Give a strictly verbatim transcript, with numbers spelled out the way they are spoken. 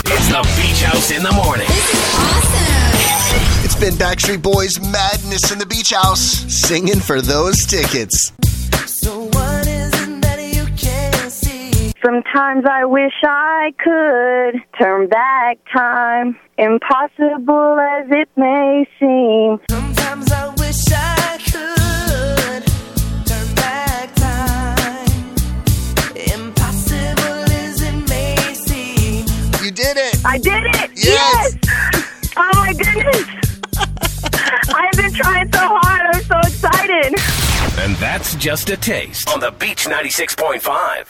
It's the Beach House in the morning. This is awesome. It's been Backstreet Boys madness in the Beach House, singing for those tickets. So what is it that you can't see? Sometimes I wish I could turn back time, impossible as it may seem. Sometimes I wish I could turn back time. Impossible as it may seem. You did it. I did it! Yes. Yes! Oh my goodness! I've been trying so hard. I'm so excited. And that's just a taste on the Beach ninety-six point five.